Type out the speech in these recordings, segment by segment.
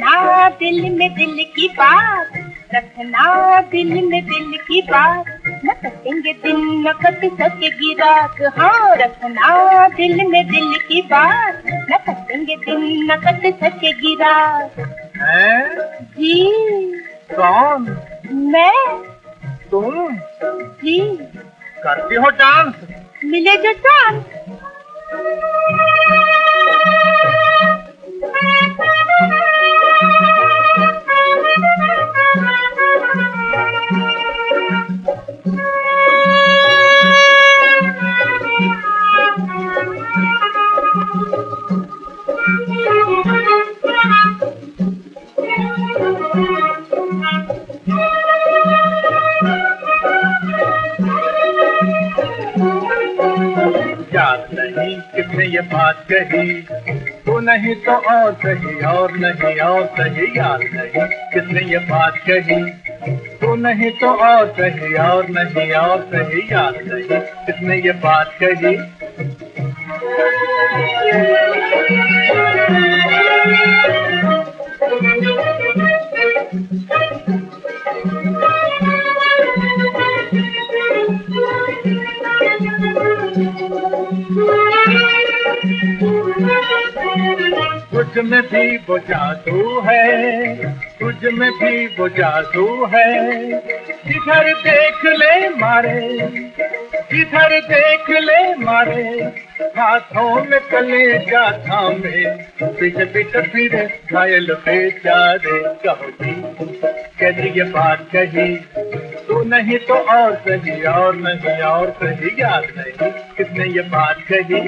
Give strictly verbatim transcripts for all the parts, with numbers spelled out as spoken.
रखना दिल में दिल की बात, रखना दिल में दिल की बात, न कटेंगे दिन न कट सकेगी रात। हाँ, रखना दिल में दिल की बात, न कटेंगे दिन न कट सकेगी रात। हैं? जी। कौन? मैं। तुम? जी। करती हो डांस? मिले जो चांस। याद नहीं किसने ये बात कही, तू नहीं तो और सही, और नहीं और सही। याद नहीं किसने ये बात कही, तू नहीं तो और सही, और नहीं और सही। याद नहीं किसने ये बात कही। तुझ में भी वो जादू है, तुझ में भी वो जादू है। जिधर देख ले मारे, जिधर देख ले मारे। हाथों में कलेजा थामे, पीछे पीछे फिरे घायल बेचारे। कहो जी कैसी ये बात कही, तू नहीं तो और सही, और नहीं और सही। याद नहीं किसने ये बात कही।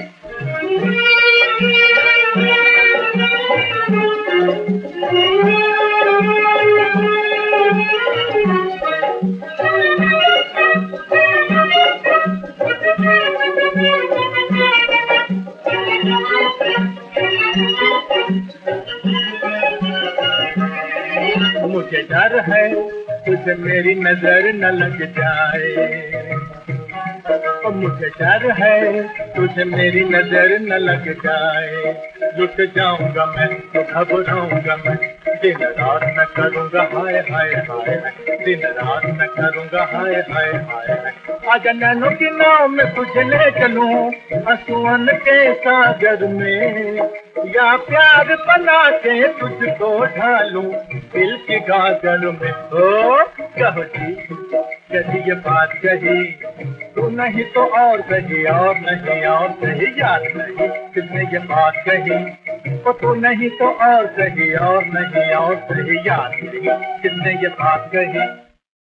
मुझे डर है तुझे मेरी नजर न लग जाए, मुझे डर है तुझे मेरी नजर न लग जाए। लुट जाऊंगा मैं तो घबराऊंगा मैं, दिन रात मैं करूंगा हाय हाय हाय। दिन रात मैं करूंगा हाय हाय हाय। आजा नैनों की नाव में तुझे ले चलूं, आंसुओं के सागर में, या प्यार बना के तुझको ढालूं दिल की गागर में। ओ कहो जी कैसी ये बात कही, तू नहीं तो और सही, और नहीं और सही। याद नहीं किसने ये बात कही, ओ तू नहीं तो और सही, और नहीं और सही। याद नहीं किसने ये बात कही।